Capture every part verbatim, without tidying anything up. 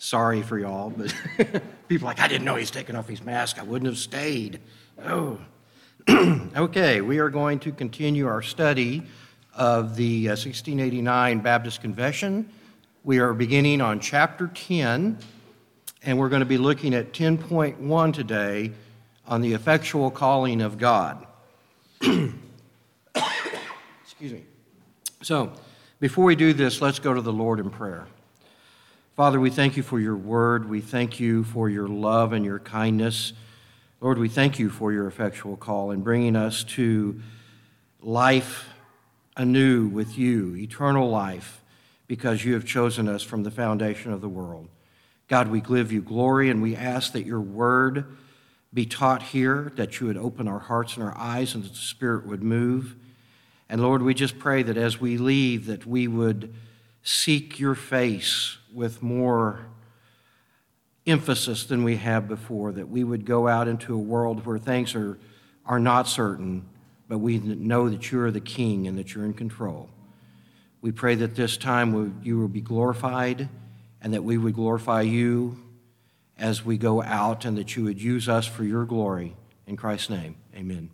Sorry for y'all, but people are like, I didn't know he's taking off his mask. I wouldn't have stayed. Oh. Okay, we are going to continue our study of the uh, sixteen eighty-nine Baptist Confession. We are beginning on chapter ten, and we're going to be looking at ten point one today on the effectual calling of God. Excuse me. So, before we do this, let's go to the Lord in prayer. Father, we thank you for your word. We thank you for your love and your kindness. Lord, we thank you for your effectual call in bringing us to life anew with you, eternal life, because you have chosen us from the foundation of the world. God, we give you glory, and we ask that your word be taught here, that you would open our hearts and our eyes, and that the Spirit would move. And Lord, we just pray that as we leave, that we would seek your face with more emphasis than we have before, that we would go out into a world where things are, are not certain, but we know that you are the King and that you're in control. We pray that this time you will be glorified and that we would glorify you as we go out, and that you would use us for your glory. In Christ's name, amen.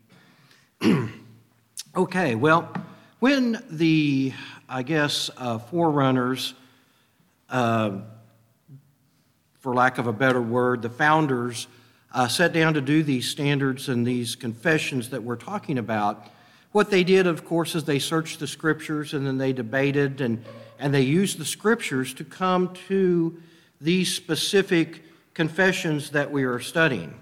Okay, well, when the, I guess, uh, forerunners, uh, for lack of a better word, the founders uh, sat down to do these standards and these confessions that we're talking about, what they did, of course, is they searched the Scriptures, and then they debated, and, and they used the Scriptures to come to these specific confessions that we are studying.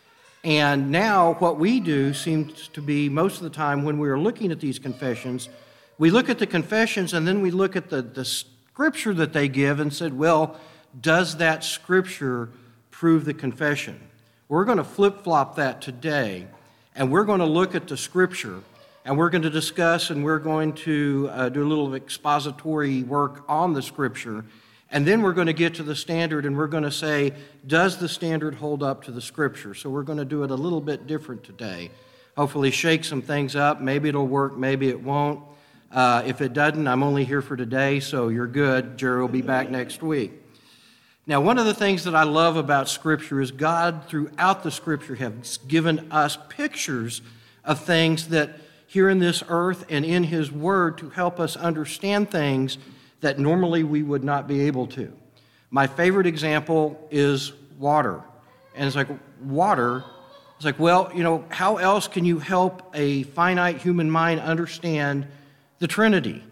And now what we do seems to be, most of the time when we are looking at these confessions, we look at the confessions and then we look at the, the Scripture that they give and said, well, does that Scripture prove the confession? We're going to flip-flop that today, and we're going to look at the Scripture, and we're going to discuss, and we're going to uh, do a little expository work on the Scripture, and then we're going to get to the standard, and we're going to say, does the standard hold up to the Scripture? So we're going to do it a little bit different today. Hopefully shake some things up. Maybe it'll work, maybe it won't. Uh, if it doesn't, I'm only here for today, so you're good. Jerry will be back next week. Now, one of the things that I love about Scripture is God, throughout the Scripture, has given us pictures of things that here in this earth and in His Word to help us understand things that normally we would not be able to. My favorite example is water. And it's like, water, it's like, well, you know, how else can you help a finite human mind understand the Trinity?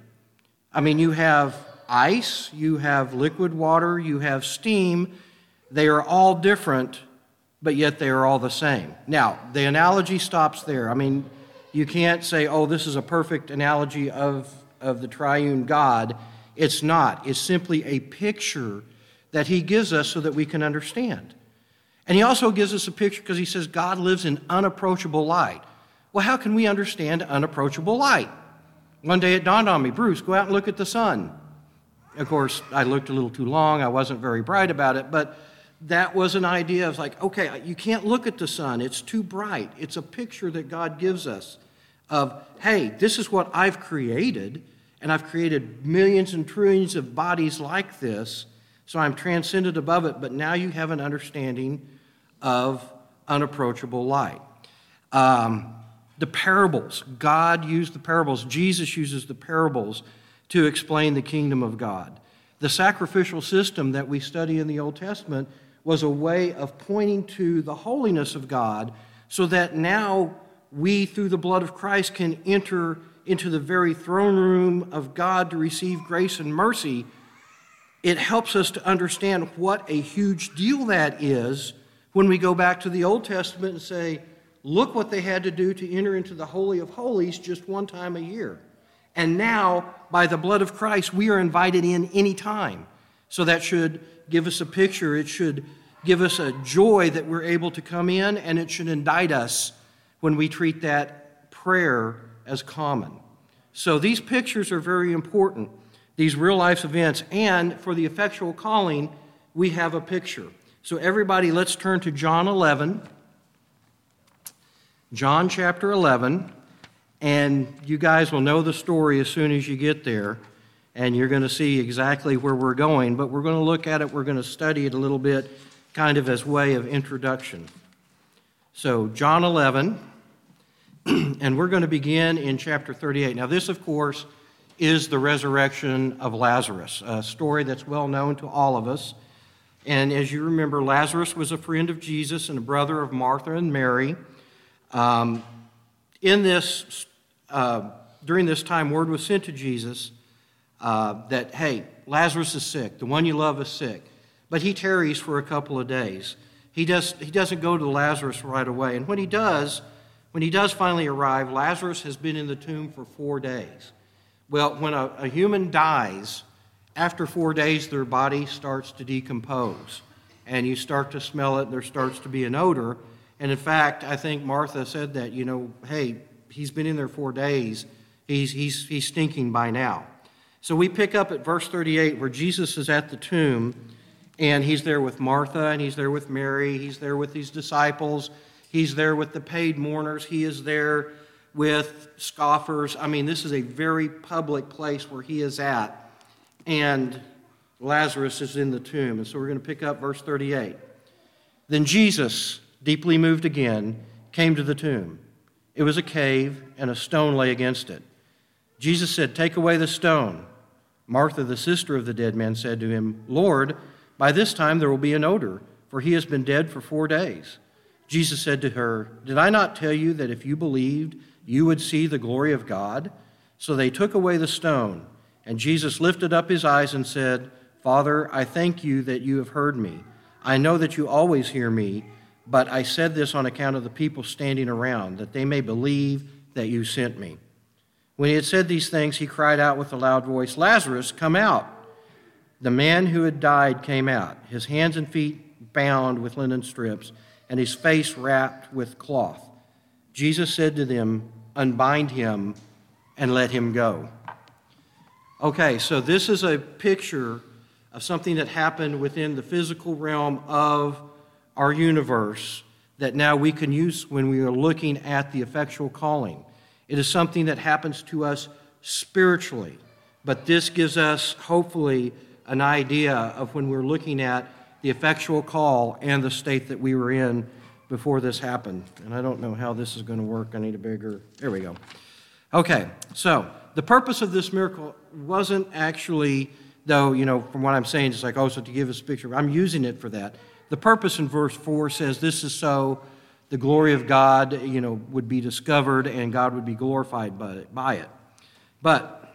I mean, you have ice, you have liquid water, you have steam. They are all different, but yet they are all the same. Now, the analogy stops there. I mean, you can't say, oh, this is a perfect analogy of, of the triune God. It's not. It's simply a picture that He gives us so that we can understand. And He also gives us a picture because He says God lives in unapproachable light. Well, how can we understand unapproachable light? One day it dawned on me, Bruce, go out and look at the sun. Of course, I looked a little too long. I wasn't very bright about it, but that was an idea of like, okay, you can't look at the sun. It's too bright. It's a picture that God gives us of, hey, this is what I've created, and I've created millions and trillions of bodies like this, so I'm transcended above it, but now you have an understanding of unapproachable light. Um, the parables. God used the parables. Jesus uses the parables to explain the kingdom of God. The sacrificial system that we study in the Old Testament was a way of pointing to the holiness of God so that now we, through the blood of Christ, can enter into the very throne room of God to receive grace and mercy. It helps us to understand what a huge deal that is when we go back to the Old Testament and say, look what they had to do to enter into the Holy of Holies just one time a year. And now, by the blood of Christ, we are invited in any time. So that should give us a picture. It should give us a joy that we're able to come in, and it should indict us when we treat that prayer as common. So these pictures are very important, these real-life events. And for the effectual calling, we have a picture. So everybody, let's turn to John eleven. John chapter eleven. And you guys will know the story as soon as you get there. and you're going to see exactly where we're going, but we're going to look at it, we're going to study it a little bit, kind of as way of introduction. So, John eleven, and we're going to begin in chapter thirty-eight. Now, this, of course, is the resurrection of Lazarus, a story that's well known to all of us. And as you remember, Lazarus was a friend of Jesus and a brother of Martha and Mary. Um, in this, uh, during this time, word was sent to Jesus uh, that, hey, Lazarus is sick. The one you love is sick. But he tarries for a couple of days. He does. He doesn't go to Lazarus right away. And when he does, when he does finally arrive, Lazarus has been in the tomb for four days. Well, when a, a human dies, after four days, their body starts to decompose. And you start to smell it, and there starts to be an odor. And in fact, I think Martha said that, you know, hey, he's been in there four days. He's, he's, he's stinking by now. So we pick up at verse thirty-eight where Jesus is at the tomb, and he's there with Martha, and he's there with Mary. He's there with these disciples. He's there with the paid mourners. He is there with scoffers. I mean, this is a very public place where he is at, and Lazarus is in the tomb. And so we're going to pick up verse thirty-eight. Then Jesus, deeply moved again, came to the tomb. It was a cave, and a stone lay against it. Jesus said, "Take away the stone." Martha, the sister of the dead man, said to him, "Lord, by this time there will be an odor, for he has been dead for four days." Jesus said to her, "Did I not tell you that if you believed, you would see the glory of God?" So they took away the stone, and Jesus lifted up his eyes and said, "Father, I thank you that you have heard me. I know that you always hear me, but I said this on account of the people standing around, that they may believe that you sent me." When he had said these things, he cried out with a loud voice, "Lazarus, come out!" The man who had died came out, his hands and feet bound with linen strips, and his face wrapped with cloth. Jesus said to them, "Unbind him and let him go." Okay, so this is a picture of something that happened within the physical realm of our universe that now we can use when we are looking at the effectual calling. It is something that happens to us spiritually, but this gives us, hopefully, an idea of when we're looking at the effectual call and the state that we were in before this happened. And I don't know how this is going to work. I need a bigger, there we go. Okay, so the purpose of this miracle wasn't actually, though, you know, from what I'm saying, it's like, oh, so to give us a picture. I'm using it for that. The purpose in verse four says this is so the glory of God, you know, would be discovered and God would be glorified by it. By it. But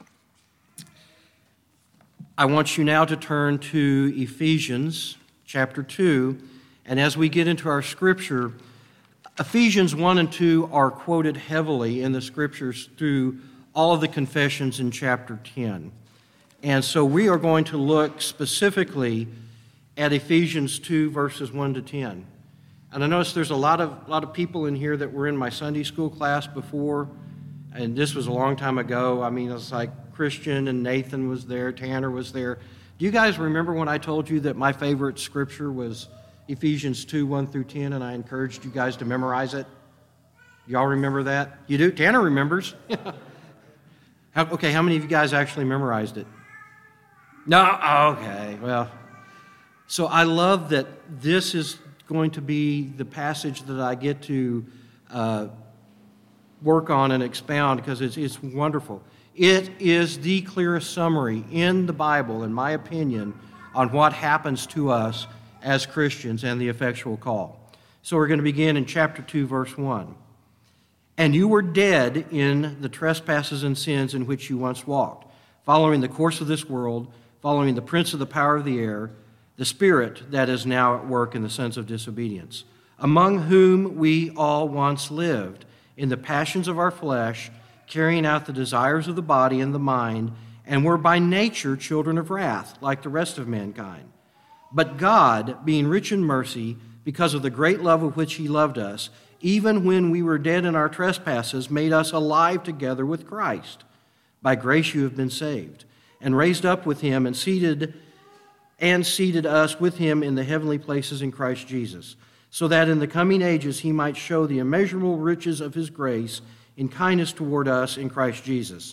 I want you now to turn to Ephesians chapter two, and as we get into our scripture, Ephesians one and two are quoted heavily in the scriptures through all of the confessions in chapter ten. And so we are going to look specifically at Ephesians two, verses one to ten. And I notice there's a lot of, a lot of people in here that were in my Sunday school class before, and this was a long time ago. I mean, it was like Christian and Nathan was there, Tanner was there. Do you guys remember when I told you that my favorite scripture was Ephesians two, one through ten, and I encouraged you guys to memorize it? Y'all remember that? You do? Tanner remembers. how, okay, how many of you guys actually memorized it? No? Okay, well. So I love that this is going to be the passage that I get to uh, work on and expound because it's, it's wonderful. It is the clearest summary in the Bible, in my opinion, on what happens to us as Christians and the effectual call. So we're going to begin in chapter two, verse one. "And you were dead in the trespasses and sins in which you once walked, following the course of this world, following the prince of the power of the air, the spirit that is now at work in the sons of disobedience, among whom we all once lived, in the passions of our flesh, carrying out the desires of the body and the mind, and were by nature children of wrath, like the rest of mankind. But God, being rich in mercy, because of the great love with which he loved us, even when we were dead in our trespasses, made us alive together with Christ. By grace you have been saved, and raised up with him, and seated and seated us with him in the heavenly places in Christ Jesus, so that in the coming ages he might show the immeasurable riches of his grace in kindness toward us in Christ Jesus. For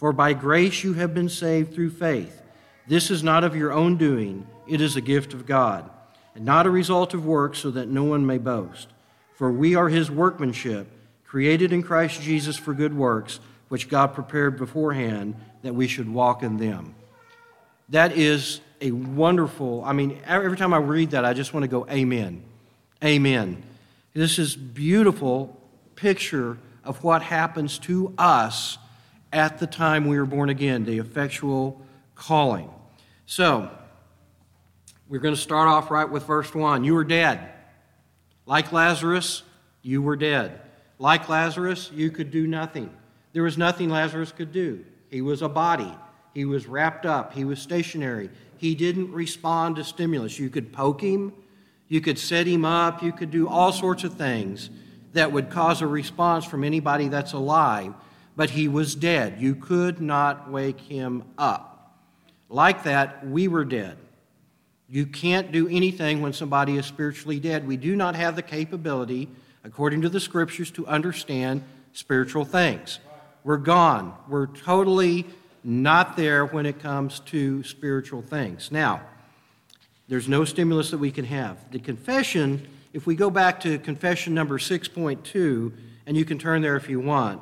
For by grace you have been saved through faith. This is not of your own doing, it is a gift of God, and not a result of works, so that no one may boast. For we are his workmanship, created in Christ Jesus for good works, which God prepared beforehand that we should walk in them. That is a wonderful, I mean, every time I read that, I just want to go, amen, amen. This is a beautiful picture of what happens to us at the time we were born again, the effectual calling. So, we're going to start off right with verse one. You were dead. Like Lazarus, you were dead. Like Lazarus, you could do nothing. There was nothing Lazarus could do. He was a body. He was wrapped up. He was stationary. He didn't respond to stimulus. You could poke him. You could set him up. You could do all sorts of things that would cause a response from anybody that's alive. But he was dead. You could not wake him up. Like that, we were dead. You can't do anything when somebody is spiritually dead. We do not have the capability, according to the Scriptures, to understand spiritual things. We're gone. We're totally not there when it comes to spiritual things. Now, there's no stimulus that we can have. The confession, if we go back to confession number six point two, and you can turn there if you want,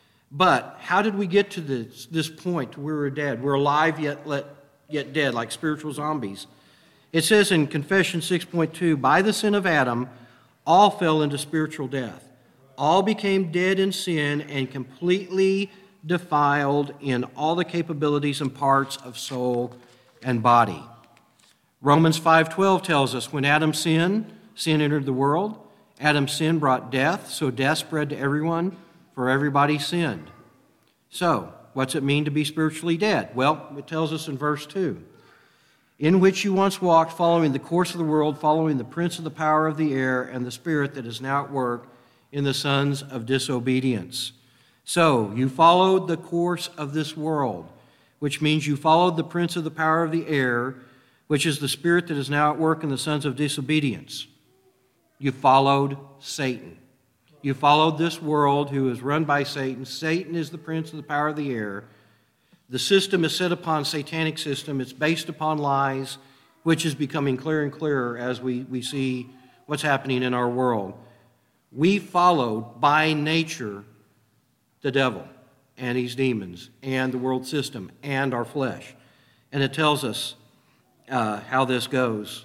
but how did we get to this, this point where we're dead? We're alive yet, let, yet dead, like spiritual zombies. It says in confession six point two, by the sin of Adam, all fell into spiritual death. All became dead in sin and completely defiled in all the capabilities and parts of soul and body. Romans five twelve tells us when Adam sinned, sin entered the world. Adam's sin brought death, so death spread to everyone, for everybody sinned. So, what's it mean to be spiritually dead? Well, it tells us in verse two. In which you once walked, following the course of the world, following the prince of the power of the air, and the spirit that is now at work in the sons of disobedience. So, you followed the course of this world, which means you followed the prince of the power of the air, which is the spirit that is now at work in the sons of disobedience. You followed Satan. You followed this world who is run by Satan. Satan is the prince of the power of the air. The system is set upon satanic system. It's based upon lies, which is becoming clearer and clearer as we, we see what's happening in our world. We followed by nature the devil and his demons and the world system and our flesh. And it tells us uh, how this goes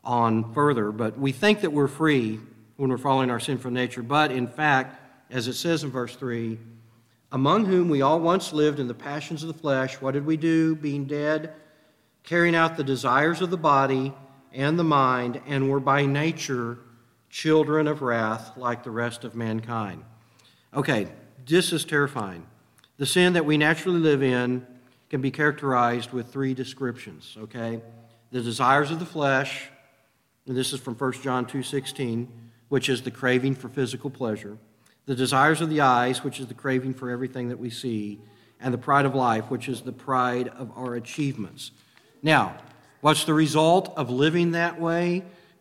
on further. But we think that we're free when we're following our sinful nature. But in fact, as it says in verse three, among whom we all once lived in the passions of the flesh, what did we do? Being dead, carrying out the desires of the body and the mind, and were by nature children of wrath like the rest of mankind. Okay, this is terrifying. The sin that we naturally live in can be characterized with three descriptions, okay? The desires of the flesh, and this is from First John two sixteen, which is the craving for physical pleasure. The desires of the eyes, which is the craving for everything that we see, and the pride of life, which is the pride of our achievements. Now, what's the result of living that way?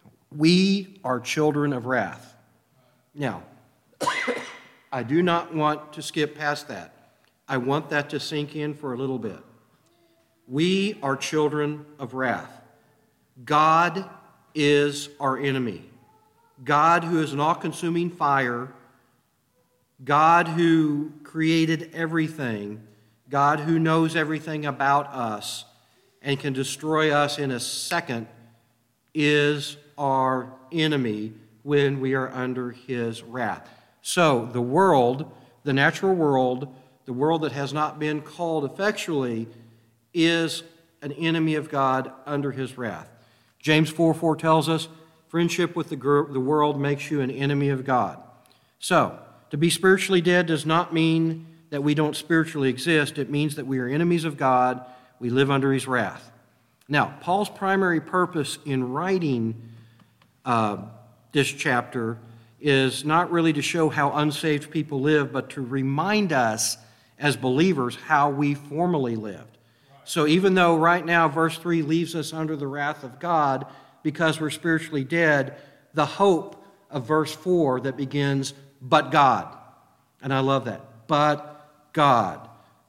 We are children of wrath. Now, I do not want to skip past that. I want that to sink in for a little bit. We are children of wrath. God is our enemy. God, who is an all-consuming fire, God who created everything, God who knows everything about us and can destroy us in a second, is our enemy when we are under his wrath. So the world, the natural world, the world that has not been called effectually, is an enemy of God under his wrath. James four four tells us, friendship with the world makes you an enemy of God. So, to be spiritually dead does not mean that we don't spiritually exist. It means that we are enemies of God. We live under his wrath. Now, Paul's primary purpose in writing uh, this chapter is not really to show how unsaved people live, but to remind us as believers how we formerly lived. So even though right now verse three leaves us under the wrath of God because we're spiritually dead, the hope of verse four that begins, but God. And I love that. But God.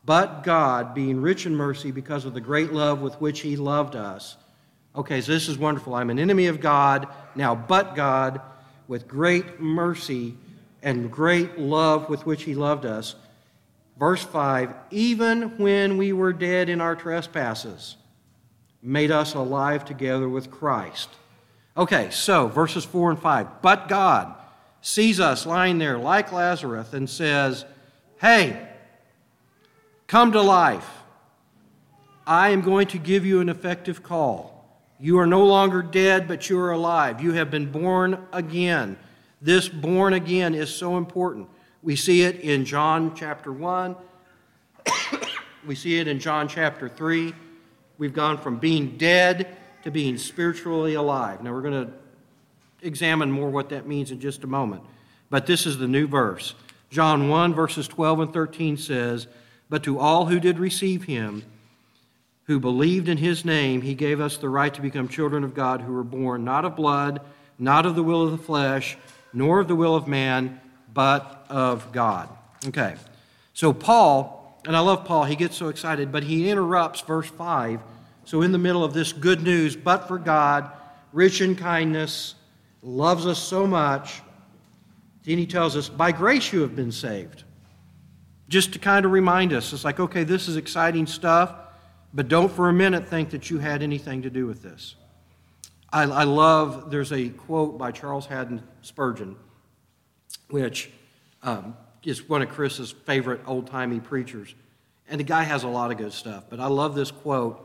But God, being rich in mercy because of the great love with which he loved us. Okay, so this is wonderful. I'm an enemy of God. Now, but God, with great mercy and great love with which he loved us. Verse five, even when we were dead in our trespasses, made us alive together with Christ. Okay, so verses four and five. But God sees us lying there like Lazarus and says, hey, come to life. I am going to give you an effective call. You are no longer dead, but you are alive. You have been born again. This born again is so important. We see it in John chapter one. We see it in John chapter three. We've gone from being dead to being spiritually alive. Now we're going to examine more what that means in just a moment. But this is the new verse. John one, verses twelve and thirteen says, but to all who did receive him, who believed in his name, he gave us the right to become children of God, who were born not of blood, not of the will of the flesh, nor of the will of man, but of God. Okay, so Paul, and I love Paul, he gets so excited, but he interrupts verse five. So in the middle of this good news, but for God, rich in kindness, loves us so much, then he tells us, by grace you have been saved. Just to kind of remind us, it's like, okay, this is exciting stuff, but don't for a minute think that you had anything to do with this. I, I love, there's a quote by Charles Haddon Spurgeon, which um, is one of Chris's favorite old-timey preachers. And the guy has a lot of good stuff, but I love this quote.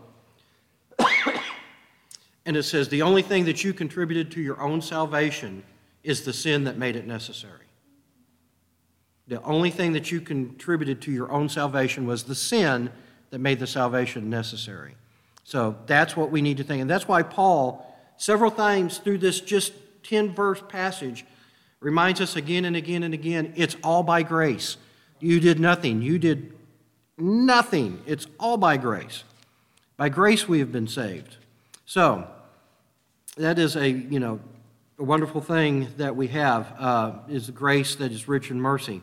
And it says, the only thing that you contributed to your own salvation is the sin that made it necessary. The only thing that you contributed to your own salvation was the sin that made the salvation necessary. So that's what we need to think. And that's why Paul, several times through this just ten-verse passage, reminds us again and again and again, it's all by grace. You did nothing. You did nothing. It's all by grace. By grace we have been saved. So that is a, you know, a wonderful thing that we have, uh, is the grace that is rich in mercy.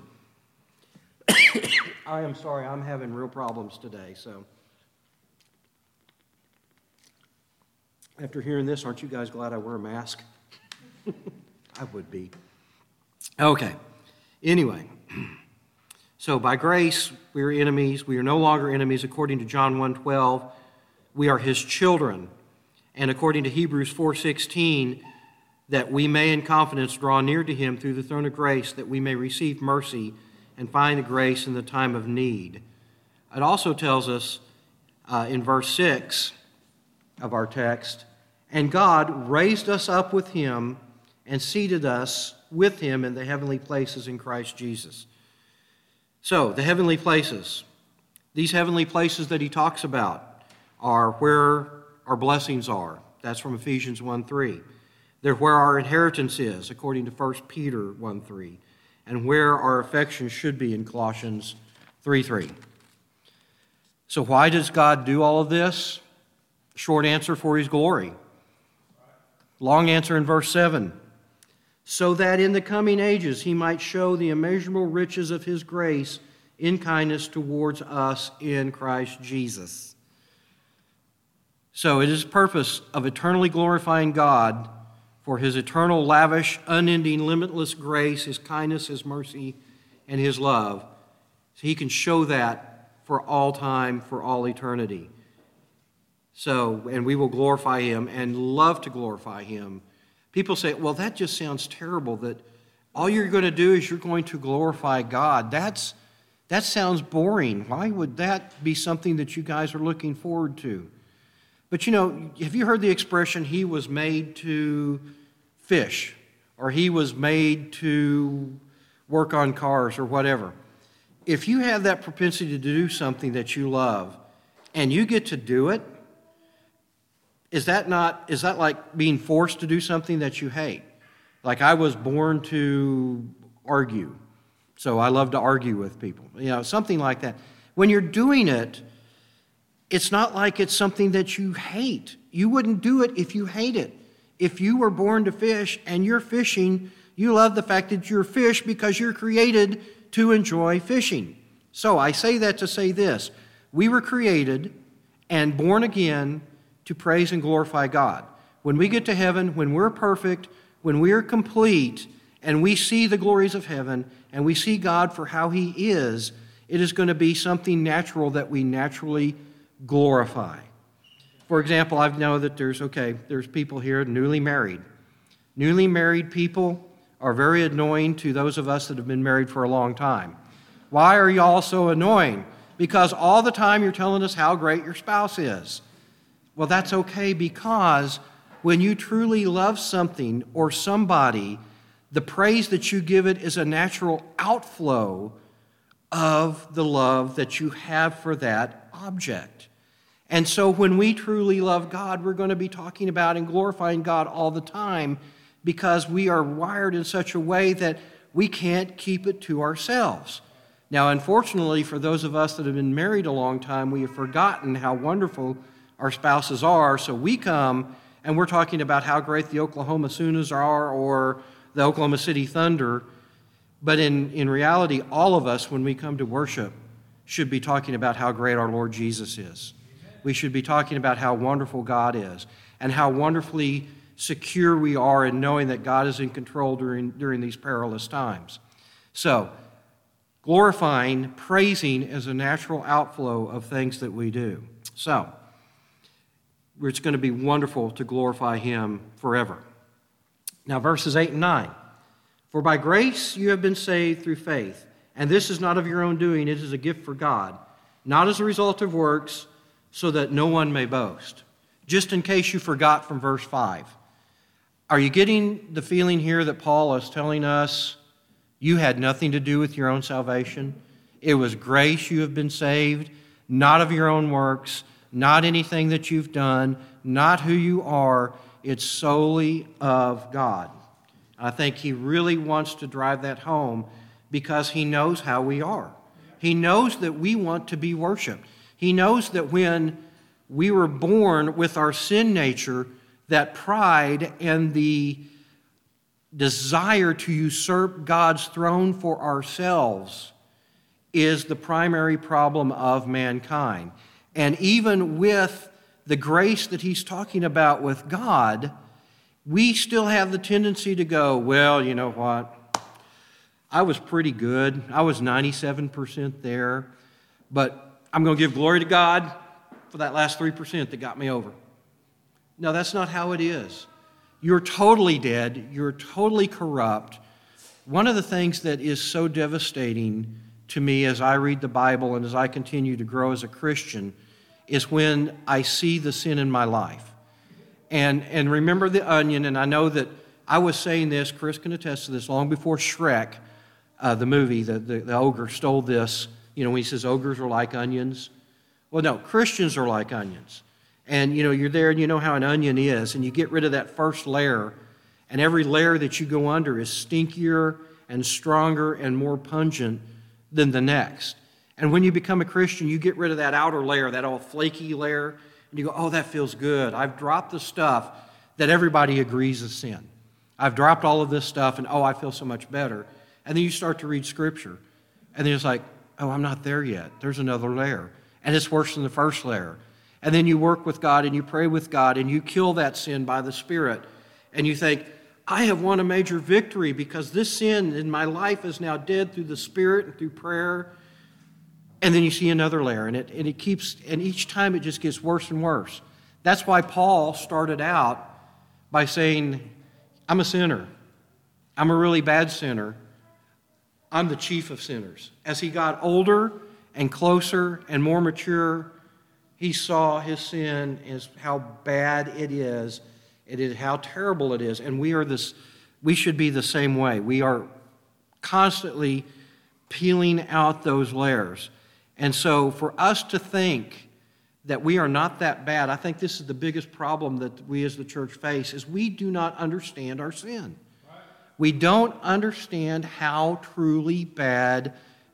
I am sorry, I'm having real problems today, so. After hearing this, aren't you guys glad I wear a mask? I would be. Okay, anyway. So by grace, we are enemies. We are no longer enemies according to John one twelve. We are his children. And according to Hebrews four sixteen, that we may in confidence draw near to him through the throne of grace, that we may receive mercy and find the grace in the time of need. It also tells us uh, in verse six of our text, and God raised us up with him and seated us with him in the heavenly places in Christ Jesus. So, the heavenly places. These heavenly places that he talks about are where our blessings are. That's from Ephesians one three. They're where our inheritance is, according to First Peter one three. And where our affections should be in Colossians three three. So why does God do all of this? Short answer, for his glory. Long answer in verse seven. So that in the coming ages he might show the immeasurable riches of his grace in kindness towards us in Christ Jesus. So it is the purpose of eternally glorifying God for his eternal, lavish, unending, limitless grace, his kindness, his mercy, and his love. So he can show that for all time, for all eternity. So, and we will glorify him and love to glorify him. People say, well, that just sounds terrible, that all you're going to do is you're going to glorify God. That's, that sounds boring. Why would that be something that you guys are looking forward to? But you know, have you heard the expression, he was made to fish, or he was made to work on cars, or whatever? If you have that propensity to do something that you love, and you get to do it, is that not, is that like being forced to do something that you hate? Like I was born to argue, so I love to argue with people. You know, something like that. When you're doing it, it's not like it's something that you hate. You wouldn't do it if you hate it. If you were born to fish and you're fishing, you love the fact that you're fish because you're created to enjoy fishing. So I say that to say this. We were created and born again to praise and glorify God. When we get to heaven, when we're perfect, when we're complete, and we see the glories of heaven, and we see God for how He is, it is going to be something natural that we naturally glorify. For example, I know that there's, okay, there's people here newly married. Newly married people are very annoying to those of us that have been married for a long time. Why are you all so annoying? Because all the time you're telling us how great your spouse is. Well, that's okay, because when you truly love something or somebody, the praise that you give it is a natural outflow of the love that you have for that object. And so when we truly love God, we're going to be talking about and glorifying God all the time, because we are wired in such a way that we can't keep it to ourselves. Now, unfortunately, for those of us that have been married a long time, we have forgotten how wonderful our spouses are. So we come and we're talking about how great the Oklahoma Sooners are or the Oklahoma City Thunder. But in, in reality, all of us, when we come to worship, should be talking about how great our Lord Jesus is. We should be talking about how wonderful God is and how wonderfully secure we are in knowing that God is in control during, during these perilous times. So, glorifying, praising is a natural outflow of things that we do. So, it's going to be wonderful to glorify Him forever. Now, verses eight and nine. For by grace you have been saved through faith, and this is not of your own doing, it is a gift for God, not as a result of works, so that no one may boast. Just in case you forgot from verse five. Are you getting the feeling here that Paul is telling us you had nothing to do with your own salvation? It was grace you have been saved, not of your own works, not anything that you've done, not who you are. It's solely of God. I think he really wants to drive that home because he knows how we are. He knows that we want to be worshiped. He knows that when we were born with our sin nature, that pride and the desire to usurp God's throne for ourselves is the primary problem of mankind. And even with the grace that he's talking about with God, we still have the tendency to go, well, you know what? I was pretty good. I was ninety-seven percent there, but I'm going to give glory to God for that last three percent that got me over. No, that's not how it is. You're totally dead. You're totally corrupt. One of the things that is so devastating to me as I read the Bible and as I continue to grow as a Christian is when I see the sin in my life. And, and remember the onion, and I know that I was saying this, Chris can attest to this, long before Shrek, uh, the movie, the, the, the ogre stole this, you know, when he says ogres are like onions. Well, no, Christians are like onions. And, you know, you're there and you know how an onion is, and you get rid of that first layer, and every layer that you go under is stinkier and stronger and more pungent than the next. And when you become a Christian, you get rid of that outer layer, that old flaky layer, and you go, oh, that feels good. I've dropped the stuff that everybody agrees is sin. I've dropped all of this stuff, and oh, I feel so much better. And then you start to read Scripture, and then it's like, oh, I'm not there yet. There's another layer, and it's worse than the first layer. And then you work with God, and you pray with God, and you kill that sin by the Spirit, and you think, I have won a major victory because this sin in my life is now dead through the Spirit and through prayer. And then you see another layer, and it, and it keeps, and each time it just gets worse and worse. That's why Paul started out by saying, I'm a sinner. I'm a really bad sinner. I'm the chief of sinners. As he got older and closer and more mature, he saw his sin as how bad it is. It is how terrible it is. And we are this, we should be the same way. We are constantly peeling out those layers. And so for us to think that we are not that bad, I think this is the biggest problem that we as the church face, is we do not understand our sin. We don't understand how truly bad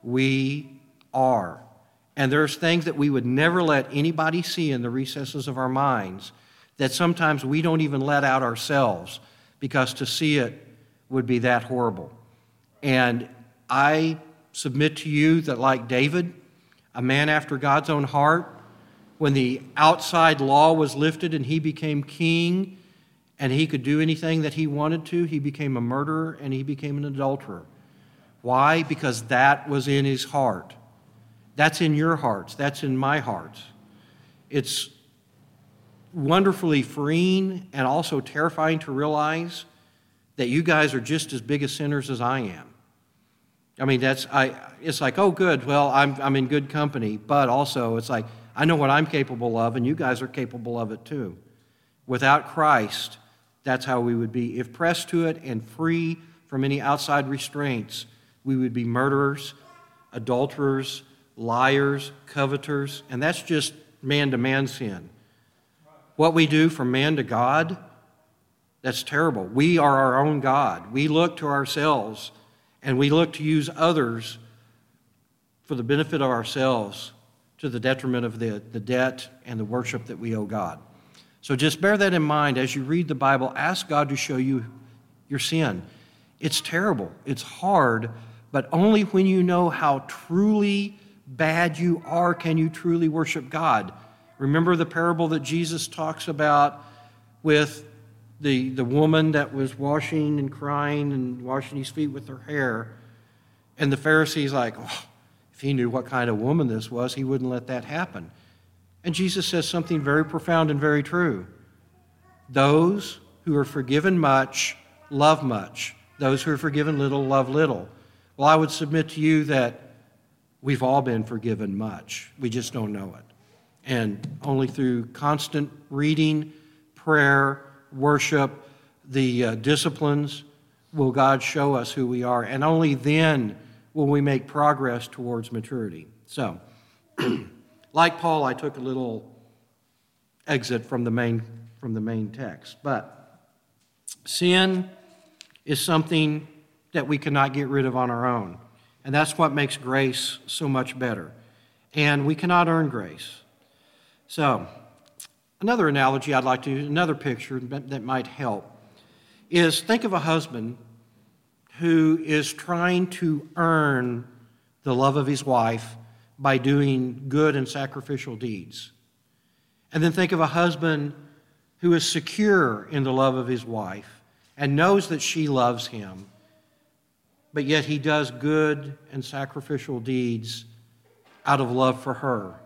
we are. And there's things that we would never let anybody see in the recesses of our minds that sometimes we don't even let out ourselves because to see it would be that horrible. And I submit to you that, like David, a man after God's own heart, when the outside law was lifted and he became king and he could do anything that he wanted to, he became a murderer and he became an adulterer. Why? Because that was in his heart. That's in your hearts. That's in my heart. It's wonderfully freeing and also terrifying to realize that you guys are just as big as sinners as I am. I mean, that's I. It's like, oh, good. Well, I'm I'm in good company, but also it's like I know what I'm capable of, and you guys are capable of it too. Without Christ, that's how we would be. If pressed to it and free from any outside restraints, we would be murderers, adulterers, liars, coveters, and that's just man-to-man sin. What we do from man to God, that's terrible. We are our own God. We look to ourselves, and we look to use others for the benefit of ourselves to the detriment of the, the debt and the worship that we owe God. So just bear that in mind as you read the Bible. Ask God to show you your sin. It's terrible. It's hard, but only when you know how truly bad you are can you truly worship God. Remember the parable that Jesus talks about with the, the woman that was washing and crying and washing his feet with her hair. And the Pharisee's like, oh, if he knew what kind of woman this was, he wouldn't let that happen. And Jesus says something very profound and very true. Those who are forgiven much, love much. Those who are forgiven little, love little. Well, I would submit to you that we've all been forgiven much. We just don't know it. And only through constant reading, prayer, worship, the uh, disciplines, will God show us who we are. And only then will we make progress towards maturity. So, like Paul, I took a little exit from the main, from the main text. But sin is something that we cannot get rid of on our own. And that's what makes grace so much better. And we cannot earn grace. So, another analogy I'd like to use, another picture that might help, is think of a husband who is trying to earn the love of his wife by doing good and sacrificial deeds. And then think of a husband who is secure in the love of his wife and knows that she loves him, but yet he does good and sacrificial deeds out of love for her.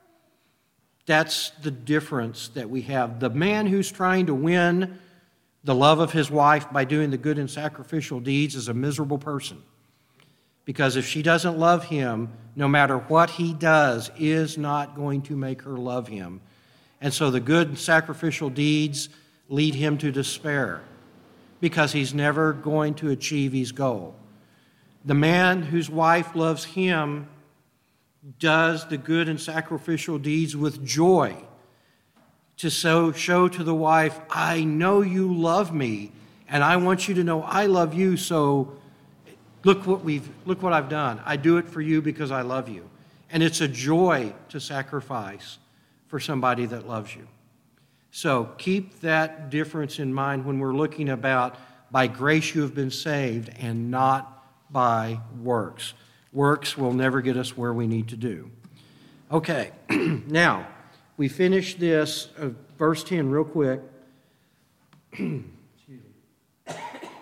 That's the difference that we have. The man who's trying to win the love of his wife by doing the good and sacrificial deeds is a miserable person. Because if she doesn't love him, no matter what he does is not going to make her love him. And so the good and sacrificial deeds lead him to despair because he's never going to achieve his goal. The man whose wife loves him does the good and sacrificial deeds with joy to so show to the wife, I know you love me, and I want you to know I love you, so look what we've look what I've done. I do it for you because I love you. And it's a joy to sacrifice for somebody that loves you. So keep that difference in mind when we're looking about by grace you have been saved and not by works. Works will never get us where we need to do. Okay, now, we finish this, uh, verse ten, real quick. Excuse me.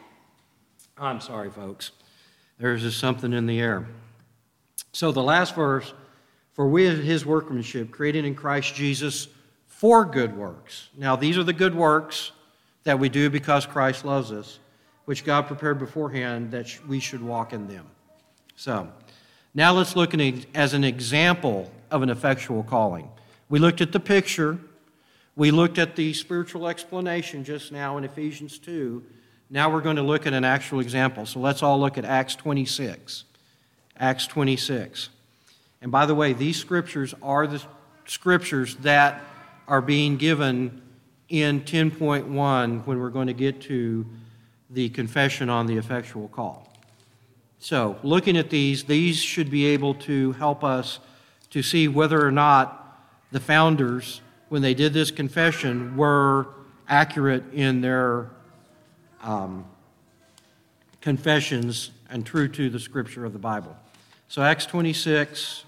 I'm sorry, folks. There's just something in the air. So the last verse, for we are his workmanship, created in Christ Jesus for good works. Now, these are the good works that we do because Christ loves us, which God prepared beforehand that we should walk in them. So, now let's look at it as an example of an effectual calling. We looked at the picture. We looked at the spiritual explanation just now in Ephesians two. Now we're going to look at an actual example. So let's all look at Acts twenty-six. Acts twenty-six. And by the way, these scriptures are the scriptures that are being given in ten point one when we're going to get to the confession on the effectual call. So, looking at these, these should be able to help us to see whether or not the founders, when they did this confession, were accurate in their um, confessions and true to the scripture of the Bible. So Acts twenty-six,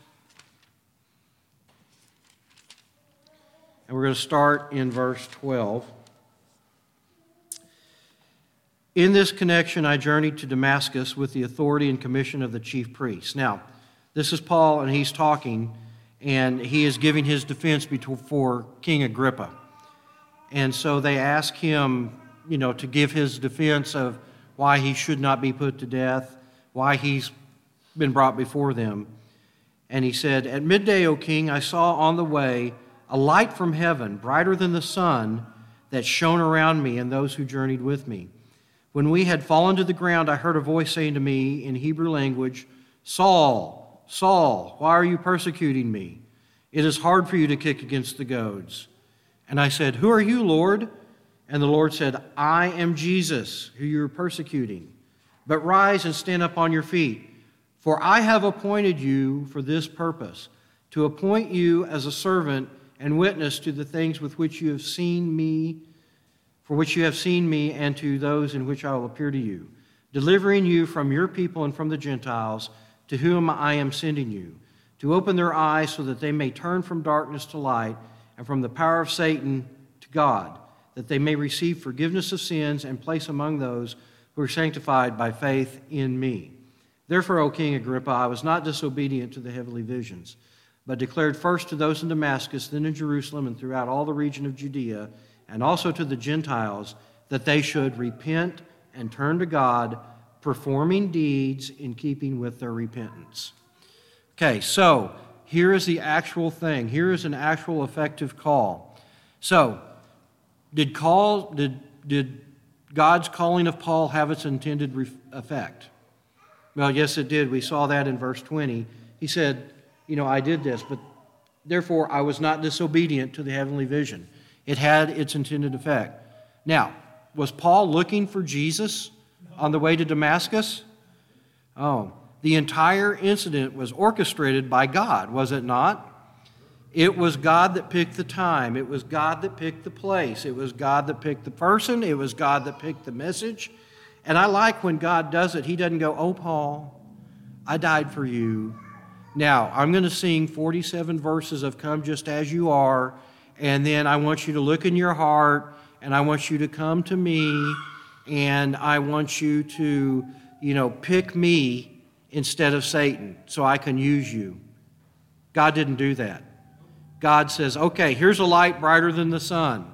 and we're going to start in verse twelve. In this connection, I journeyed to Damascus with the authority and commission of the chief priests. Now, this is Paul, and he's talking, and he is giving his defense before King Agrippa. And so they ask him, you know, to give his defense of why he should not be put to death, why he's been brought before them. And he said, "At midday, O king, I saw on the way a light from heaven, brighter than the sun, that shone around me and those who journeyed with me. When we had fallen to the ground, I heard a voice saying to me in Hebrew language, 'Saul, Saul, why are you persecuting me? It is hard for you to kick against the goads.' And I said, 'Who are you, Lord?' And the Lord said, 'I am Jesus, who you are persecuting. But rise and stand up on your feet, for I have appointed you for this purpose, to appoint you as a servant and witness to the things with which you have seen me, for which you have seen me, and to those in which I will appear to you, delivering you from your people and from the Gentiles, to whom I am sending you, to open their eyes so that they may turn from darkness to light and from the power of Satan to God, that they may receive forgiveness of sins and place among those who are sanctified by faith in me. Therefore, O King Agrippa, I was not disobedient to the heavenly visions, but declared first to those in Damascus, then in Jerusalem, and throughout all the region of Judea, and also to the Gentiles, that they should repent and turn to God, performing deeds in keeping with their repentance." Okay, so here is the actual thing. Here is an actual effective call. So, did call did did God's calling of Paul have its intended re- effect? Well, yes, it did. We saw that in verse twenty. He said, you know, I did this, but therefore I was not disobedient to the heavenly vision. It had its intended effect. Now, was Paul looking for Jesus on the way to Damascus? Oh, the entire incident was orchestrated by God, was it not? It was God that picked the time. It was God that picked the place. It was God that picked the person. It was God that picked the message. And I like when God does it. He doesn't go, "Oh, Paul, I died for you. Now, I'm going to sing forty-seven verses of Come Just As You Are, and then I want you to look in your heart, and I want you to come to me, and I want you to, you know, pick me instead of Satan so I can use you." God didn't do that. God says, okay, here's a light brighter than the sun.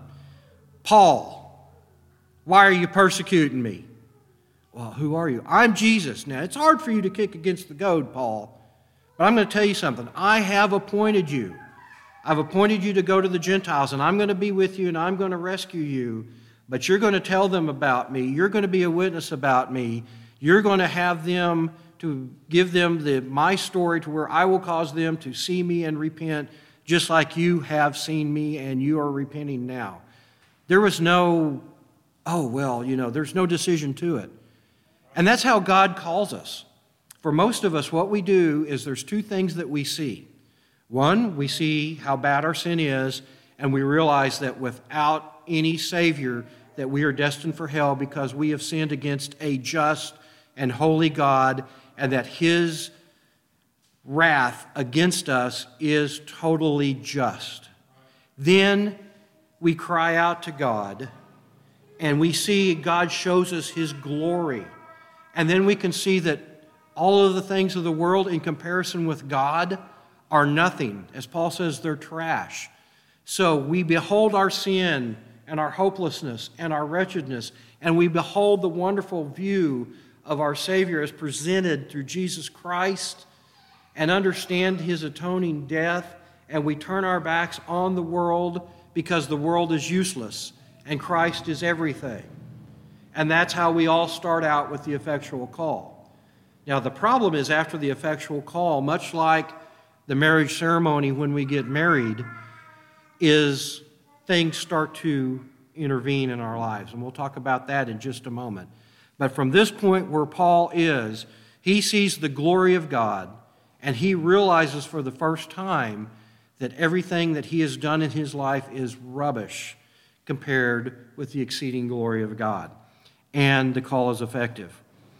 Paul, why are you persecuting me? Well, who are you? I'm Jesus. Now, it's hard for you to kick against the goad, Paul, but I'm going to tell you something. I have appointed you. I've appointed you to go to the Gentiles, and I'm going to be with you, and I'm going to rescue you, but you're going to tell them about me. You're going to be a witness about me. You're going to have them, to give them the, my story to where I will cause them to see me and repent, just like you have seen me and you are repenting now. There was no, oh, well, you know, there's no decision to it. And that's how God calls us. For most of us, what we do is there's two things that we see. One, we see how bad our sin is, and we realize that without any Savior, that we are destined for hell because we have sinned against a just and holy God, and that His wrath against us is totally just. Then we cry out to God, and we see God shows us His glory. And then we can see that all of the things of the world in comparison with God are nothing. As Paul says, they're trash. So we behold our sin and our hopelessness and our wretchedness, and we behold the wonderful view of our Savior as presented through Jesus Christ, and understand His atoning death, and we turn our backs on the world because the world is useless and Christ is everything. And that's how we all start out with the effectual call. Now, the problem is after the effectual call, much like the marriage ceremony when we get married, is things start to intervene in our lives. And we'll talk about that in just a moment. But from this point where Paul is, he sees the glory of God, and he realizes for the first time that everything that he has done in his life is rubbish compared with the exceeding glory of God. And the call is effective.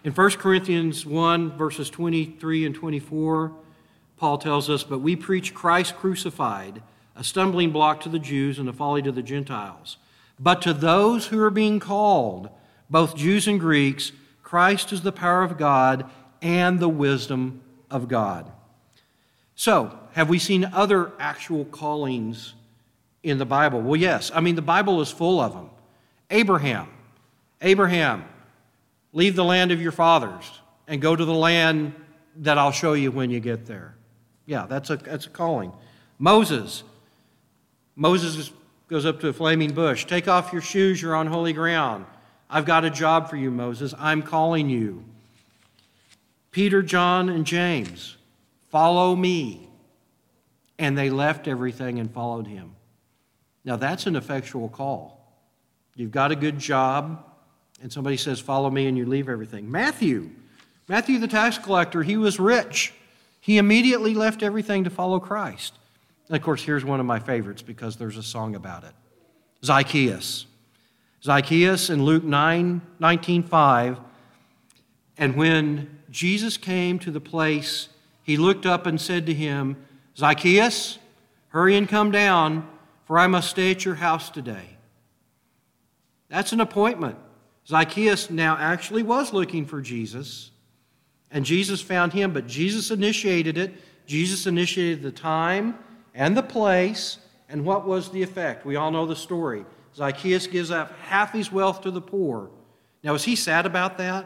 In First Corinthians one, verses twenty-three and twenty-four, Paul tells us, "But we preach Christ crucified, a stumbling block to the Jews and a folly to the Gentiles. But to those who are being called, both Jews and Greeks, Christ is the power of God and the wisdom of God." So, have we seen other actual callings in the Bible? Well, yes. I mean, the Bible is full of them. Abraham. Abraham, leave the land of your fathers and go to the land that I'll show you when you get there. Yeah, that's a, that's a calling. Moses. Moses goes up to a flaming bush. Take off your shoes, you're on holy ground. I've got a job for you, Moses. I'm calling you. Peter, John, and James. Follow me. And they left everything and followed him. Now that's an effectual call. You've got a good job, and somebody says, follow me, and you leave everything. Matthew. Matthew the tax collector, he was rich. He immediately left everything to follow Christ. And of course, here's one of my favorites because there's a song about it. Zacchaeus. Zacchaeus in Luke nine, nineteen five. And when Jesus came to the place, he looked up and said to him, Zacchaeus, hurry and come down, for I must stay at your house today. That's an appointment. Zacchaeus now actually was looking for Jesus, and Jesus found him, but Jesus initiated it. Jesus initiated the time and the place, and what was the effect? We all know the story. Zacchaeus gives up half his wealth to the poor. Now, was he sad about that?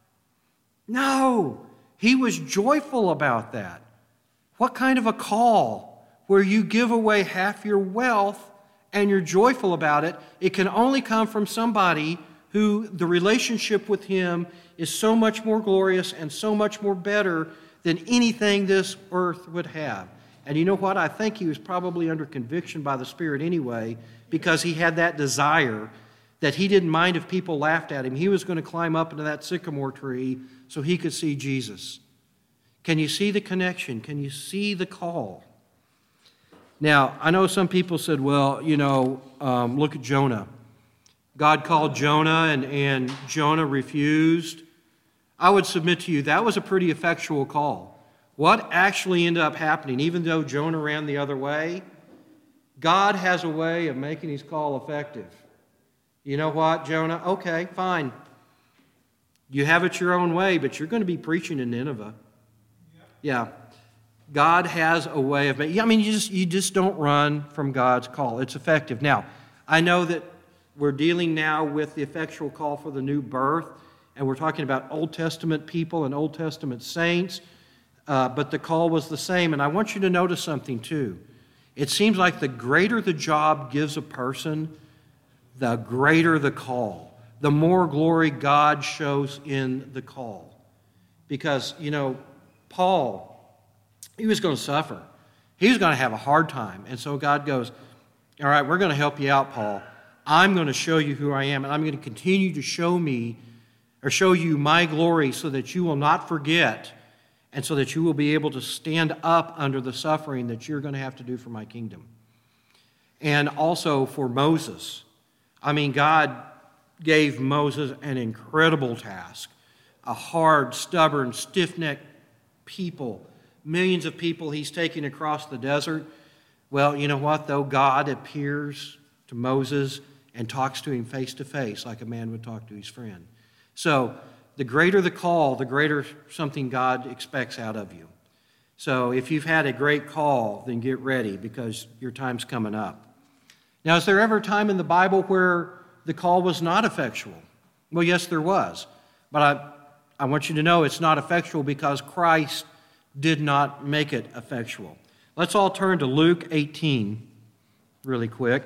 No, he was joyful about that. What kind of a call where you give away half your wealth and you're joyful about it? It can only come from somebody who the relationship with him is so much more glorious and so much more better than anything this earth would have. And you know what? I think he was probably under conviction by the Spirit anyway, because he had that desire that he didn't mind if people laughed at him. He was going to climb up into that sycamore tree so he could see Jesus. Can you see the connection? Can you see the call? Now, I know some people said, well, you know, um, look at Jonah. God called Jonah, and, and Jonah refused. I would submit to you that was a pretty effectual call. What actually ended up happening, even though Jonah ran the other way, God has a way of making his call effective. You know what, Jonah? Okay, fine. You have it your own way, but you're going to be preaching in Nineveh. Yeah. God has a way of making, I mean, you just, you just don't run from God's call. It's effective. Now, I know that we're dealing now with the effectual call for the new birth, and we're talking about Old Testament people and Old Testament saints, uh, but the call was the same. And I want you to notice something too. It seems like the greater the job gives a person, the greater the call, the more glory God shows in the call. Because, you know, Paul, he was going to suffer. He was going to have a hard time. And so God goes, all right, we're going to help you out, Paul. I'm going to show you who I am, and I'm going to continue to show me or show you my glory so that you will not forget and so that you will be able to stand up under the suffering that you're going to have to do for my kingdom. And also for Moses. I mean, God gave Moses an incredible task. A hard, stubborn, stiff-necked people. Millions of people he's taking across the desert. Well, you know what, though? God appears to Moses and talks to him face to face like a man would talk to his friend. So the greater the call, the greater something God expects out of you. So if you've had a great call, then get ready because your time's coming up. Now, is there ever a time in the Bible where the call was not effectual? Well, yes, there was. But I, I want you to know it's not effectual because Christ did not make it effectual. Let's all turn to Luke eighteen really quick.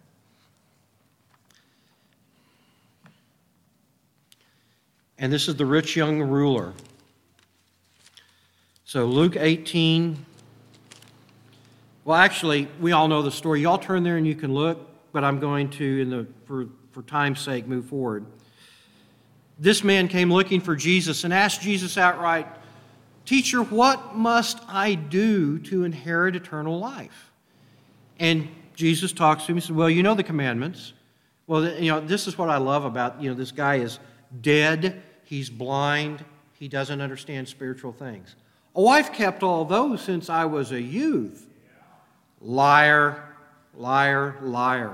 And this is the rich young ruler. So Luke eighteen. Well, actually, we all know the story. You all turn there and you can look, but I'm going to, in the for, for time's sake, move forward. This man came looking for Jesus and asked Jesus outright, Teacher, what must I do to inherit eternal life? And Jesus talks to him and says, well, you know the commandments. Well, you know, this is what I love about, you know, this guy is dead. he's blind, he doesn't understand spiritual things. Oh, I've kept all those since I was a youth. Liar, liar, liar.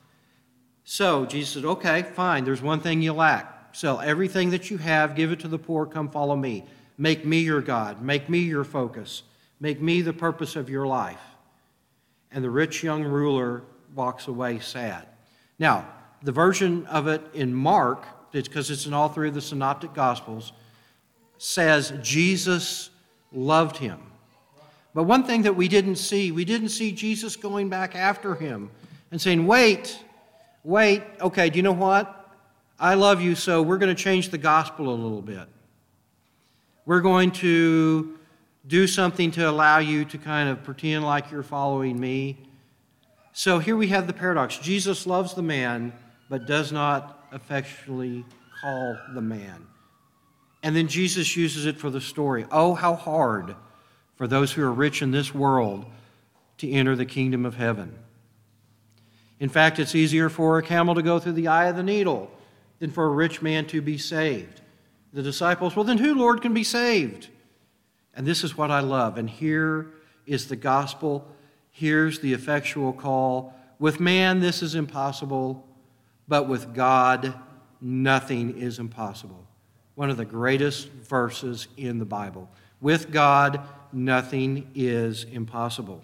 So Jesus said, okay, fine, there's one thing you lack. Sell everything that you have, give it to the poor, come follow me. Make me your God, make me your focus, make me the purpose of your life. And the rich young ruler walks away sad. Now, the version of it in Mark, because it's in all three of the Synoptic Gospels, says Jesus loved him. But one thing that we didn't see, we didn't see Jesus going back after him and saying, wait, wait, okay, do you know what? I love you, so we're going to change the gospel a little bit. We're going to do something to allow you to kind of pretend like you're following me. So here we have the paradox. Jesus loves the man, but does not affectionately call the man. And then Jesus uses it for the story. Oh, how hard for those who are rich in this world to enter the kingdom of heaven. In fact, it's easier for a camel to go through the eye of the needle than for a rich man to be saved. The disciples, well, then who, Lord, can be saved? And this is what I love. And here is the gospel. Here's the effectual call. With man, this is impossible, but with God, nothing is impossible. One of the greatest verses in the Bible. With God, nothing is impossible.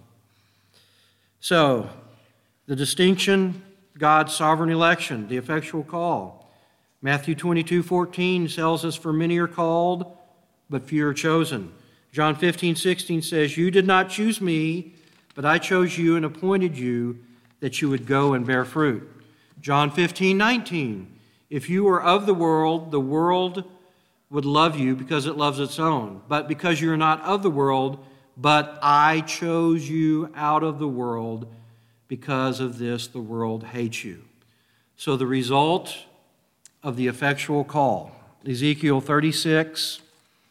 So, the distinction, God's sovereign election, the effectual call. Matthew twenty-two fourteen tells us, for many are called, but few are chosen. John fifteen sixteen says, you did not choose me, but I chose you and appointed you that you would go and bear fruit. John fifteen nineteen, if you were of the world, the world would love you because it loves its own. But because you're not of the world, but I chose you out of the world, because of this the world hates you. So the result of the effectual call, Ezekiel thirty-six,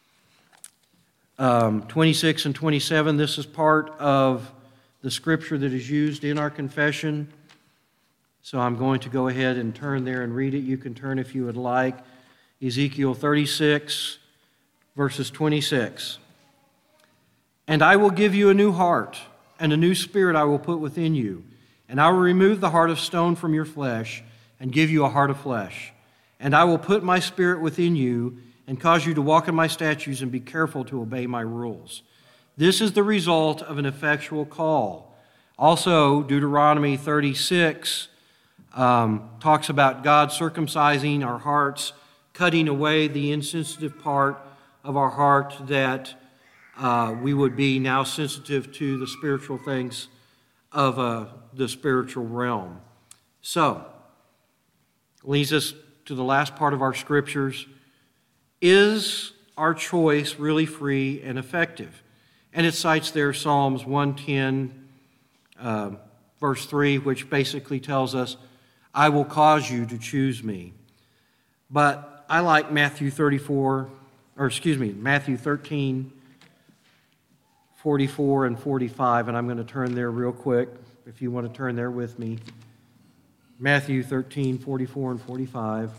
um, twenty-six and twenty-seven, this is part of the scripture that is used in our confession. So I'm going to go ahead and turn there and read it. You can turn if you would like. Ezekiel thirty-six, verses twenty-six. And I will give you a new heart, and a new spirit I will put within you. And I will remove the heart of stone from your flesh, and give you a heart of flesh. And I will put my spirit within you, and cause you to walk in my statutes and be careful to obey my rules. This is the result of an effectual call. Also, Deuteronomy thirty-six um, talks about God circumcising our hearts, cutting away the insensitive part of our heart that uh, we would be now sensitive to the spiritual things of uh, the spiritual realm. So, leads us to the last part of our scriptures. Is our choice really free and effective? And it cites there Psalms one ten, uh, verse three, which basically tells us, I will cause you to choose me. But I like Matthew thirty-four, or excuse me, Matthew thirteen, forty-four and forty-five, and I'm going to turn there real quick if you want to turn there with me. Matthew thirteen, forty-four and forty-five.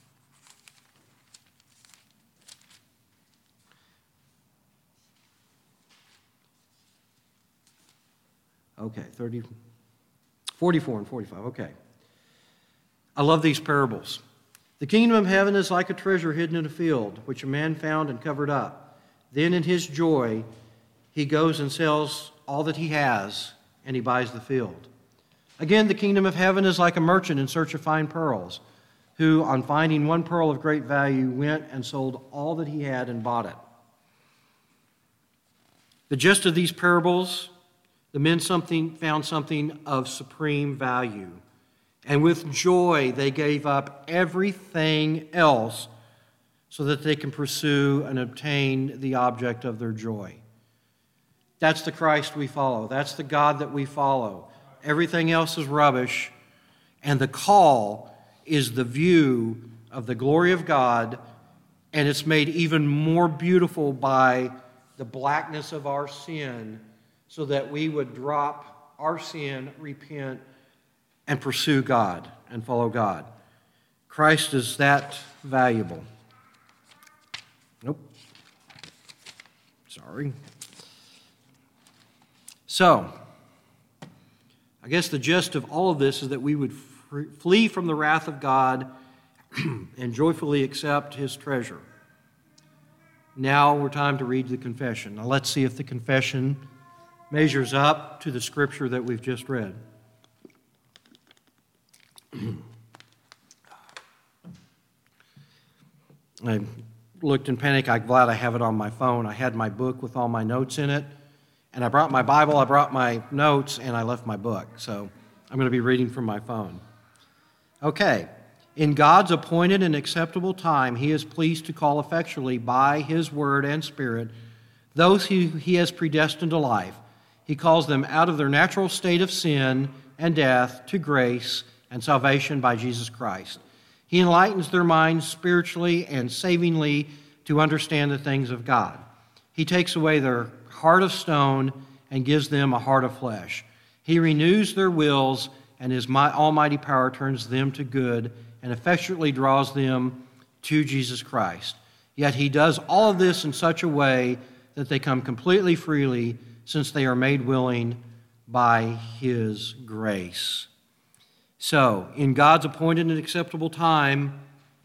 Okay, thirty, forty-four and forty-five, okay. I love these parables. The kingdom of heaven is like a treasure hidden in a field, which a man found and covered up. Then in his joy, he goes and sells all that he has, and he buys the field. Again, the kingdom of heaven is like a merchant in search of fine pearls, who, on finding one pearl of great value, went and sold all that he had and bought it. The gist of these parables, the men something, found something of supreme value. And with joy, they gave up everything else so that they can pursue and obtain the object of their joy. That's the Christ we follow. That's the God that we follow. Everything else is rubbish. And the call is the view of the glory of God, and it's made even more beautiful by the blackness of our sin, so that we would drop our sin, repent, and pursue God and follow God. Christ is that valuable. Sorry. So, I guess the gist of all of this is that we would flee from the wrath of God and joyfully accept His treasure. Now we're time to read the confession. Now let's see if the confession measures up to the scripture that we've just read. I looked in panic. I'm glad I have it on my phone. I had my book with all my notes in it, and I brought my Bible, I brought my notes, and I left my book. So I'm going to be reading from my phone. Okay. In God's appointed and acceptable time, He is pleased to call effectually by His word and Spirit those who He has predestined to life. He calls them out of their natural state of sin and death to grace and salvation by Jesus Christ. He enlightens their minds spiritually and savingly to understand the things of God. He takes away their heart of stone and gives them a heart of flesh. He renews their wills, and His almighty power turns them to good and effectually draws them to Jesus Christ. Yet He does all of this in such a way that they come completely freely, since they are made willing by His grace. So, in God's appointed and acceptable time,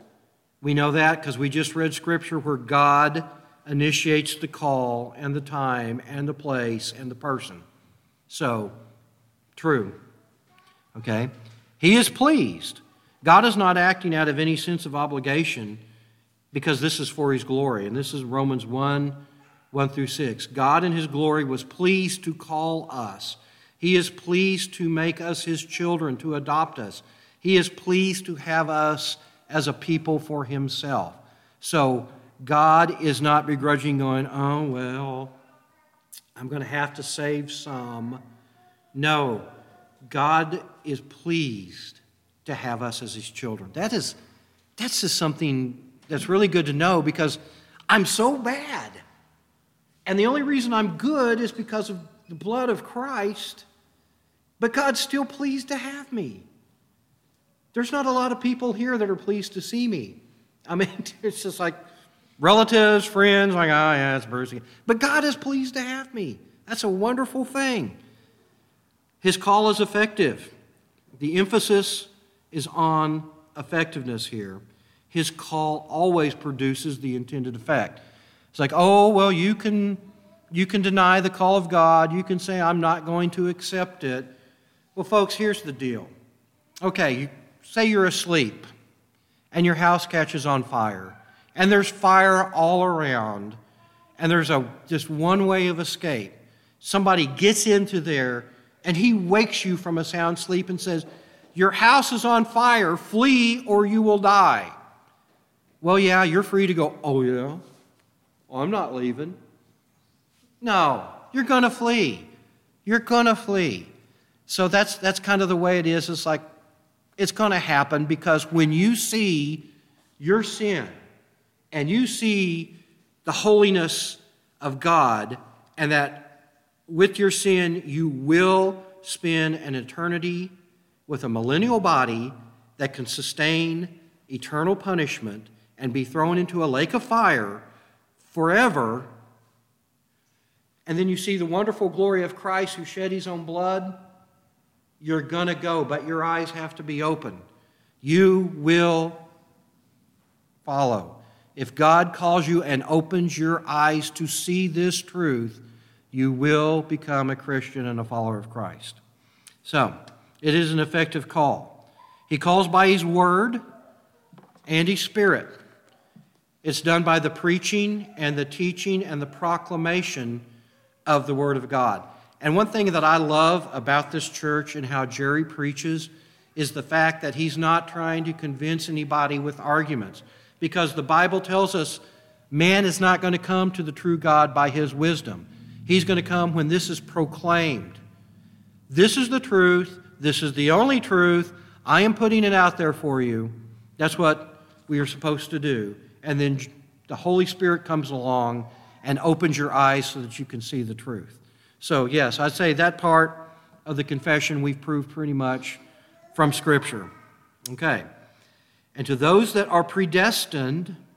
we know that because we just read Scripture where God initiates the call and the time and the place and the person. So, true. Okay? He is pleased. God is not acting out of any sense of obligation because this is for His glory. And this is Romans one, one through six. God in His glory was pleased to call us. He is pleased to make us His children, to adopt us. He is pleased to have us as a people for Himself. So God is not begrudging going, oh, well, I'm going to have to save some. No, God is pleased to have us as His children. That is, that's just something that's really good to know because I'm so bad. And the only reason I'm good is because of the blood of Christ, but God's still pleased to have me. There's not a lot of people here that are pleased to see me. I mean, it's just like relatives, friends, like, oh, yeah, it's Bruce again. But God is pleased to have me. That's a wonderful thing. His call is effective. The emphasis is on effectiveness here. His call always produces the intended effect. It's like, oh, well, you can, you can deny the call of God. You can say, I'm not going to accept it. Well, folks, here's the deal. Okay, you, say you're asleep and your house catches on fire and there's fire all around and there's a just one way of escape. Somebody gets into there and he wakes you from a sound sleep and says, your house is on fire, flee or you will die. Well, yeah, you're free to go, oh, yeah, well, I'm not leaving. No, you're going to flee. You're going to flee. So that's that's kind of the way it is. It's like, it's going to happen because when you see your sin and you see the holiness of God and that with your sin you will spend an eternity with a millennial body that can sustain eternal punishment and be thrown into a lake of fire forever, and then you see the wonderful glory of Christ who shed His own blood, you're going to go, but your eyes have to be open. You will follow. If God calls you and opens your eyes to see this truth, you will become a Christian and a follower of Christ. So, it is an effective call. He calls by His word and His Spirit. It's done by the preaching and the teaching and the proclamation of the Word of God. And one thing that I love about this church and how Jerry preaches is the fact that he's not trying to convince anybody with arguments. Because the Bible tells us man is not going to come to the true God by his wisdom. He's going to come when this is proclaimed. This is the truth. This is the only truth. I am putting it out there for you. That's what we are supposed to do. And then the Holy Spirit comes along and opens your eyes so that you can see the truth. So, yes, I'd say that part of the confession we've proved pretty much from Scripture. Okay. And to those that are predestined,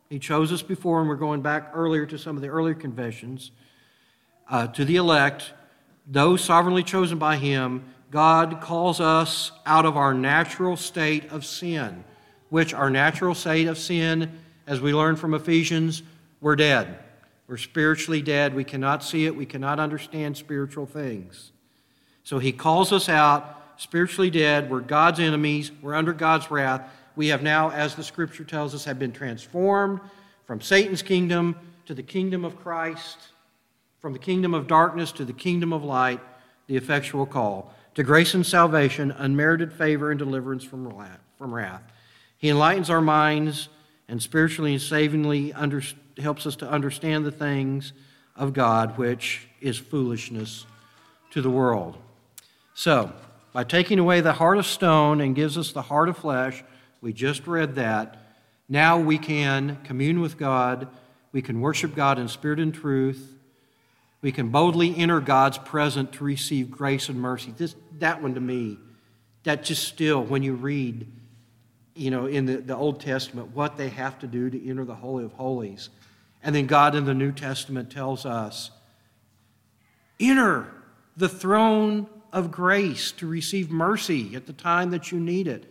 He chose us before, and we're going back earlier to some of the earlier confessions, uh, to the elect, those sovereignly chosen by Him. God calls us out of our natural state of sin, which our natural state of sin, as we learn from Ephesians, we're dead. We're spiritually dead. We cannot see it. We cannot understand spiritual things. So He calls us out, spiritually dead. We're God's enemies. We're under God's wrath. We have now, as the Scripture tells us, have been transformed from Satan's kingdom to the kingdom of Christ, from the kingdom of darkness to the kingdom of light, the effectual call, to grace and salvation, unmerited favor and deliverance from wrath. He enlightens our minds and spiritually and savingly under, helps us to understand the things of God, which is foolishness to the world. So, by taking away the heart of stone and gives us the heart of flesh, we just read that, now we can commune with God, we can worship God in spirit and truth, we can boldly enter God's presence to receive grace and mercy. This, that one to me, that just still, when you read, you know, in the, the Old Testament, what they have to do to enter the Holy of Holies. And then God in the New Testament tells us, enter the throne of grace to receive mercy at the time that you need it.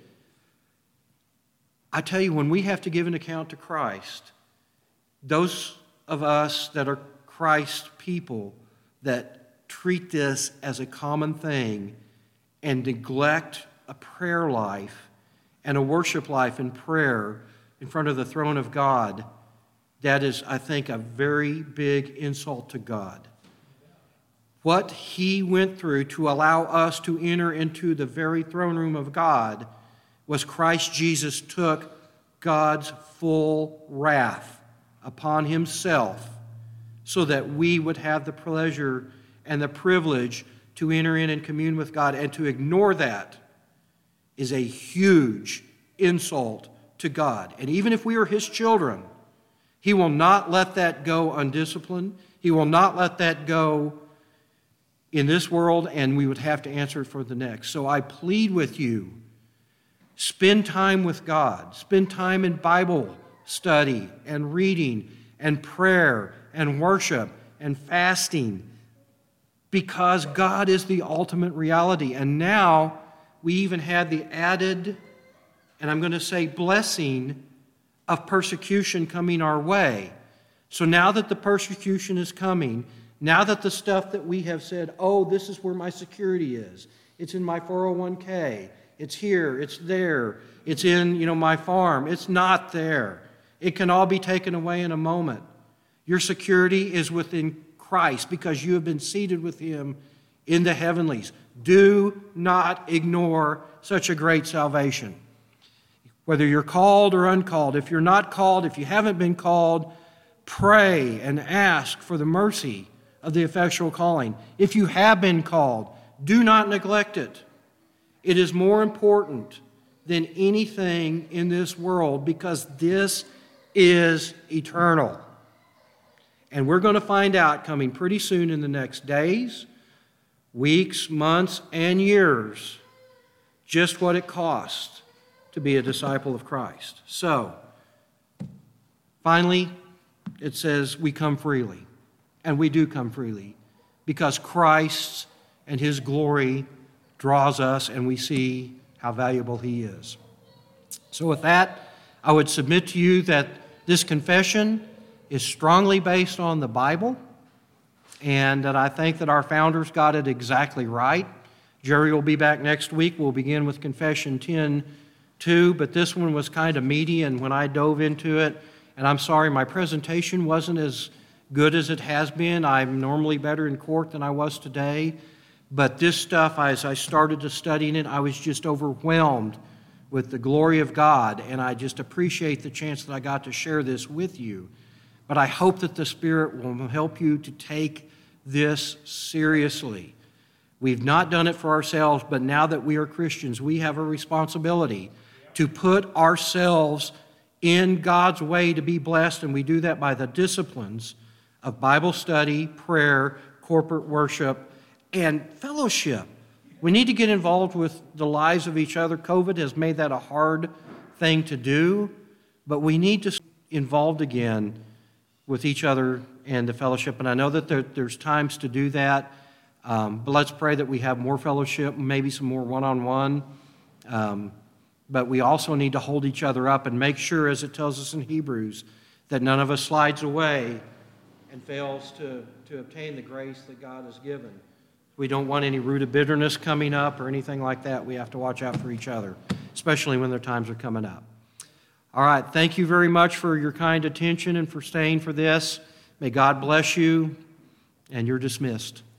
I tell you, when we have to give an account to Christ, those of us that are Christ people that treat this as a common thing and neglect a prayer life and a worship life in prayer in front of the throne of God, that is, I think, a very big insult to God. What He went through to allow us to enter into the very throne room of God was Christ Jesus took God's full wrath upon Himself so that we would have the pleasure and the privilege to enter in and commune with God. And to ignore that is a huge insult to God. And even if we are His children, He will not let that go undisciplined. He will not let that go in this world, and we would have to answer it for the next. So I plead with you, spend time with God. Spend time in Bible study and reading and prayer and worship and fasting, because God is the ultimate reality. And now we even had the added, and I'm going to say blessing, of persecution coming our way. So now that the persecution is coming, now that the stuff that we have said, oh, this is where my security is. It's in my four oh one k. It's here. It's there. It's in, you know, my farm. It's not there. It can all be taken away in a moment. Your security is within Christ because you have been seated with Him in the heavenlies. Do not ignore such a great salvation. Whether you're called or uncalled, if you're not called, if you haven't been called, pray and ask for the mercy of the effectual calling. If you have been called, do not neglect it. It is more important than anything in this world because this is eternal. And we're going to find out coming pretty soon in the next days, weeks, months, and years just what it costs to be a disciple of Christ. So, finally, it says we come freely. And we do come freely because Christ and His glory draws us and we see how valuable He is. So with that, I would submit to you that this confession is strongly based on the Bible and that I think that our founders got it exactly right. Jerry will be back next week. We'll begin with Confession ten two, but this one was kind of meaty, and when I dove into it, and I'm sorry my presentation wasn't as good as it has been. I'm normally better in court than I was today. But this stuff, as I started to study it, I was just overwhelmed with the glory of God, and I just appreciate the chance that I got to share this with you. But I hope that the Spirit will help you to take this seriously. We've not done it for ourselves, but now that we are Christians, we have a responsibility to put ourselves in God's way to be blessed, and we do that by the disciplines of Bible study, prayer, corporate worship, and fellowship. We need to get involved with the lives of each other. COVID has made that a hard thing to do, but we need to involved again with each other and the fellowship. And I know that there, there's times to do that, um, but let's pray that we have more fellowship, maybe some more one-on-one. Um, but we also need to hold each other up and make sure, as it tells us in Hebrews, that none of us slides away and fails to, to obtain the grace that God has given. We don't want any root of bitterness coming up or anything like that. We have to watch out for each other, especially when their times are coming up. All right, thank you very much for your kind attention and for staying for this. May God bless you, and you're dismissed.